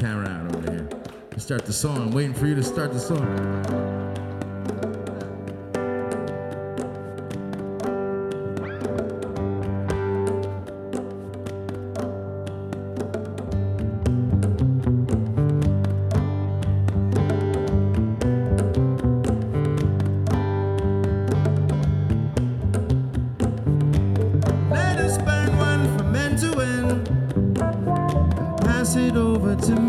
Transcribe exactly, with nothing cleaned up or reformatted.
camera out over here. Start the song. I'm waiting for you to start the song. Let us burn one from end to end and pass it over to me.